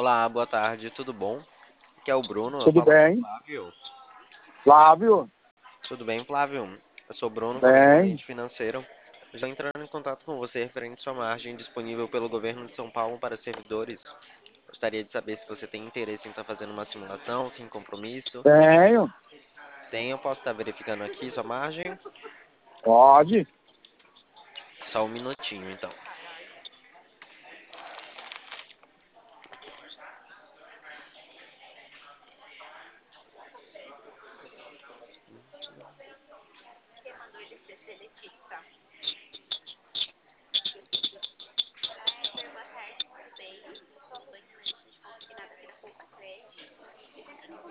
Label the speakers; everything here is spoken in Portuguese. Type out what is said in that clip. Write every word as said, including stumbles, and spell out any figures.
Speaker 1: Olá, boa tarde, tudo bom? Aqui é o Bruno,
Speaker 2: Tudo
Speaker 1: falando com o
Speaker 2: bem?
Speaker 1: Flávio.
Speaker 2: Flávio?
Speaker 1: Tudo bem, Flávio? Eu sou o Bruno,
Speaker 2: Bem.
Speaker 1: correspondente financeiro. Estou entrando em contato com você referente à sua margem disponível pelo governo de São Paulo para servidores. Gostaria de saber se você tem interesse em estar fazendo uma simulação, sem compromisso.
Speaker 2: Tenho.
Speaker 1: Tem, eu posso estar verificando aqui sua margem?
Speaker 2: Pode.
Speaker 1: Só um minutinho, então.